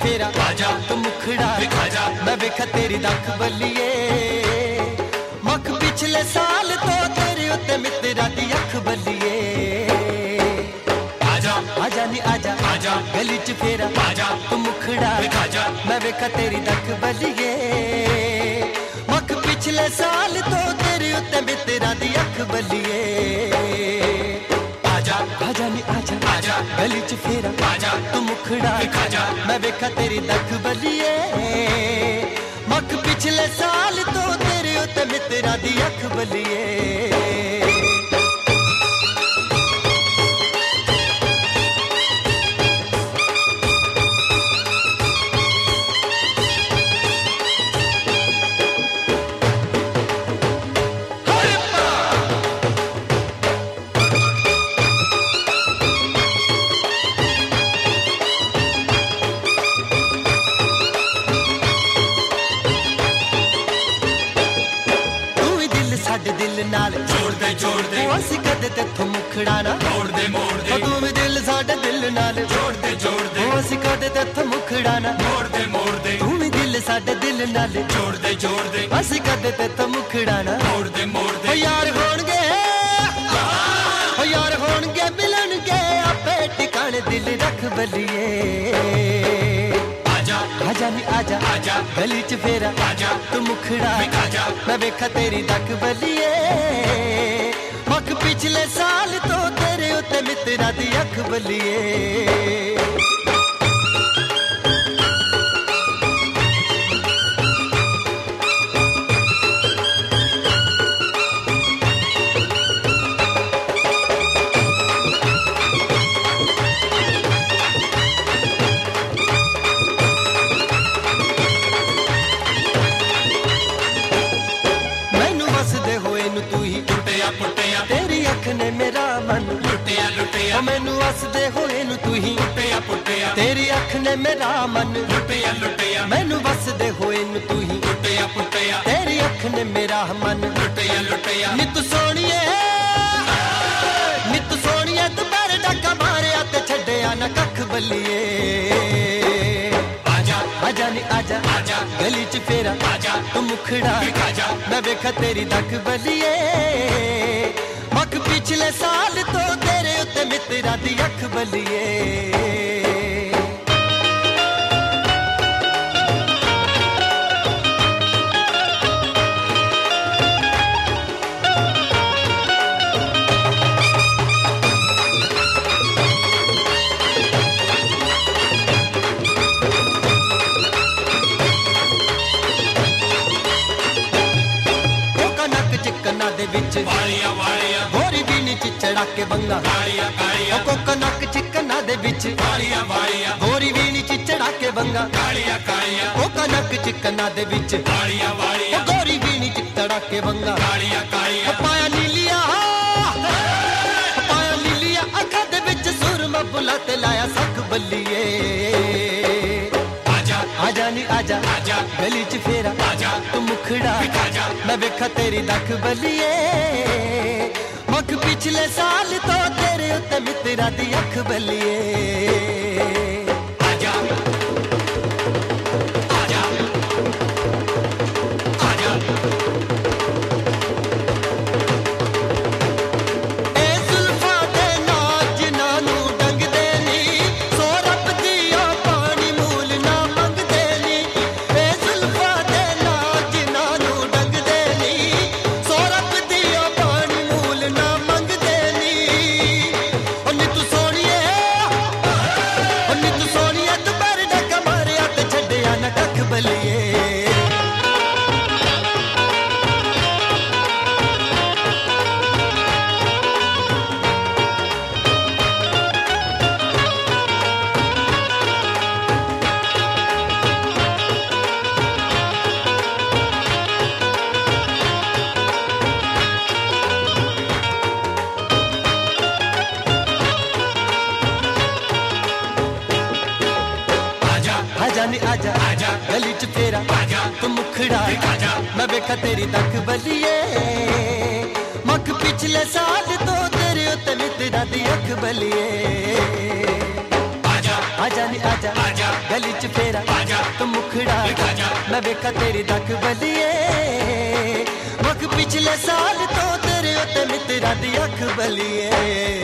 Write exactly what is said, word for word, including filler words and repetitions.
फेरा आजा तू मुखड़ा दिखा जा मैं वेखा तेरी दख बलिए मख पिछले साल तो तेरे उत्ते मित्रा दी अख बलिए आजा आजा नी आजा आजा गली च फेरा आजा तू मुखड़ा दिखा जा मैं वेखा तेरी दख बलिए मख पिछले साल तो तेरे उत्ते मित्रा दी अख बलिए आजा आजा नी आजा आजा गली च फेरा आजा तू मुखड़ा दिखा जा मैं वेखा तेरी दख बलिए मख पिछले साल तो तेरे उत्ते मित्रा दी अख बलिए साडे दिल नाल जोड़ दे जोड़ दे असी कदे तेथों मुखड़ा ना मोड़ दे मोड़ दे तू भी दिल साडे दिल नाल जोड़ दे जोड़ दे असी कदे तेथों मुखड़ा ना मोड़ दे मोड़ दे तू भी दिल साडे दिल नाल जोड़ दे जोड़ दे असी कदे तेथों मुखड़ा ना मोड़ दे मोड़ ओ दे यार होणगे ओ यार होणगे मिलणगे आपे ठिकाने दिल रख बलिए आजा आजा नी आजा आजा गली च फेरा आजा तू मुखड़ा दिखा जा मैं वेखा तेरी दख बलिए मख पिछले साल तो तेरे उत्ते मित्रा दी अख बलिए पुटिया पुटिया तेरी अख ने मेरा मन लुटिया लुटिया मैनू हसदे होए नु तू ही पुटिया पुटिया तेरी अख ने मेरा मन लुटिया लुटिया मैनू बसदे होए नु तू ही पुटिया पुटिया तेरी अख ने मेरा मन लुटिया लुटिया नित सोनिए नित सोनिए दोपहर डाका मारिया ते छड्डिया ना कख बलिए आजा आजा नी आजा आजा गली च फेरा आजा तू मुखड़ा दिखा जा मैं वेखा तेरी दख बलिए मख पिछले साल तो तेरे उत्ते मित्रा दी अख बलिए कन्ना दे विच वालिया वालिया गोरी बीनी च चढ़ा के बंगा कालिया कालिया कोका नक च कन्ना दे विच वालिया वालिया गोरी बीनी च चढ़ा के बंगा कालिया कालिया कोका नक च कन्ना दे विच वालिया वालिया गोरी बीनी च चढ़ा के बंगा कालिया कालिया पाया नीलिया पाया नीलिया अखा दे विच सुरमा बुलत लाया सख बलिए आजा आजा नी आजा आजा गली च फेरा आजा तू मुखड़ा दिखा जा मैं वेखा तेरी दख बलिए मख पिछले साल तो तेरे उत्ते मित्रा दी अख बलिए आजा आजा आजा ए जुल्फा दे नाच नानू डंग देनी सो रब दिया पानी मूल ना मंग देनी ए जुल्फा दे नाच नानू डंग देनी सो रब दिया पानी मूल ना मंग देनी ओ नी तू सोनिए ओ नी तू सोनिए तू पर डक मारिया ते छड्डिया ना कख बलिए आजा नी आजा आजा गली च फेरा आजा तू मुखड़ा दिखा जा मैं वेखा तेरी दख बलिए मख पिछले साल तो तेरे उत्ते मित्रा दी अख बलिए आजा आजा नी आजा आजा गली च फेरा तू मुखड़ा मैं वेखा तेरी दख बलिए मुख पिछले साल तो तेरे उत्ते मित्रा दी अख बलिए